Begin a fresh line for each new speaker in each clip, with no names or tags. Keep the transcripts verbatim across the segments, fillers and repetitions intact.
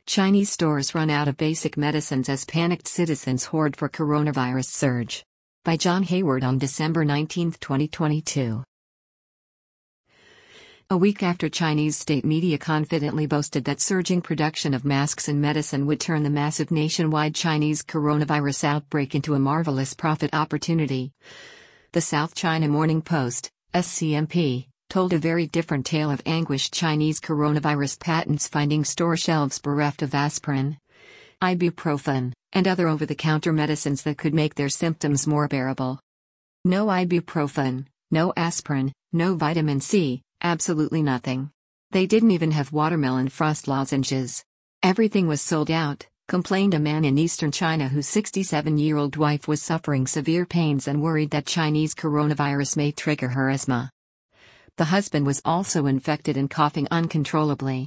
Chinese stores run out of basic medicines as panicked citizens hoard for coronavirus surge. By John Hayward on December nineteenth, twenty twenty-two. A week after Chinese state media confidently boasted that surging production of masks and medicine would turn the massive nationwide Chinese coronavirus outbreak into a marvelous profit opportunity, the South China Morning Post, S C M P, told a very different tale of anguished Chinese coronavirus patents finding store shelves bereft of aspirin, ibuprofen, and other over-the-counter medicines that could make their symptoms more bearable. No ibuprofen, no aspirin, no vitamin C, absolutely nothing. They didn't even have watermelon frost lozenges. Everything was sold out, complained a man in eastern China whose sixty-seven-year-old wife was suffering severe pains and worried that Chinese coronavirus may trigger her asthma. The husband was also infected and coughing uncontrollably.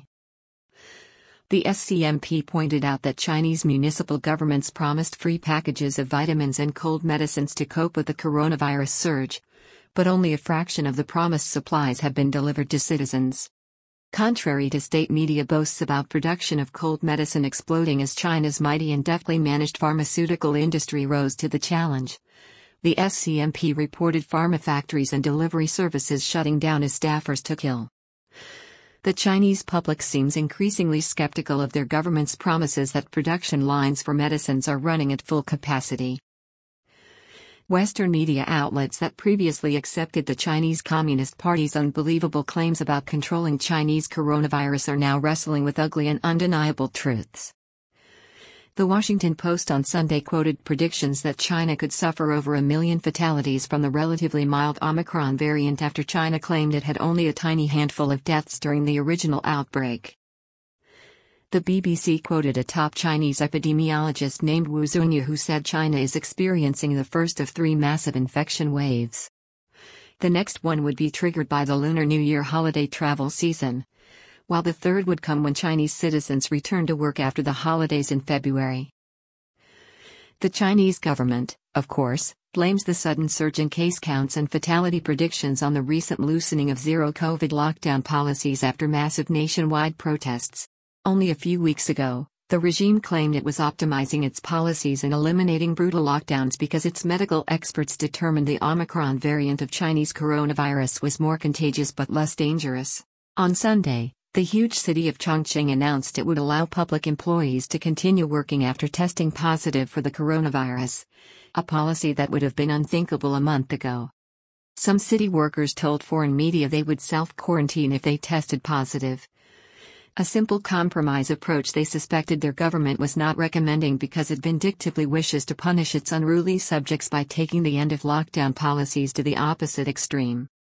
The S C M P pointed out that Chinese municipal governments promised free packages of vitamins and cold medicines to cope with the coronavirus surge, but only a fraction of the promised supplies have been delivered to citizens. Contrary to state media boasts about production of cold medicine exploding as China's mighty and deftly managed pharmaceutical industry rose to the challenge, the S C M P reported pharma factories and delivery services shutting down as staffers took ill. The Chinese public seems increasingly skeptical of their government's promises that production lines for medicines are running at full capacity. Western media outlets that previously accepted the Chinese Communist Party's unbelievable claims about controlling Chinese coronavirus are now wrestling with ugly and undeniable truths. The Washington Post on Sunday quoted predictions that China could suffer over a million fatalities from the relatively mild Omicron variant after China claimed it had only a tiny handful of deaths during the original outbreak. The B B C quoted a top Chinese epidemiologist named Wu Zunyu who said China is experiencing the first of three massive infection waves. The next one would be triggered by the Lunar New Year holiday travel season, while the third would come when Chinese citizens return to work after the holidays in February. The Chinese government, of course, blames the sudden surge in case counts and fatality predictions on the recent loosening of zero-COVID lockdown policies after massive nationwide protests. Only a few weeks ago, the regime claimed it was optimizing its policies and eliminating brutal lockdowns because its medical experts determined the Omicron variant of Chinese coronavirus was more contagious but less dangerous. On Sunday, the huge city of Chongqing announced it would allow public employees to continue working after testing positive for the coronavirus, a policy that would have been unthinkable a month ago. Some city workers told foreign media they would self-quarantine if they tested positive. A simple compromise approach they suspected their government was not recommending because it vindictively wishes to punish its unruly subjects by taking the end-of-lockdown policies to the opposite extreme.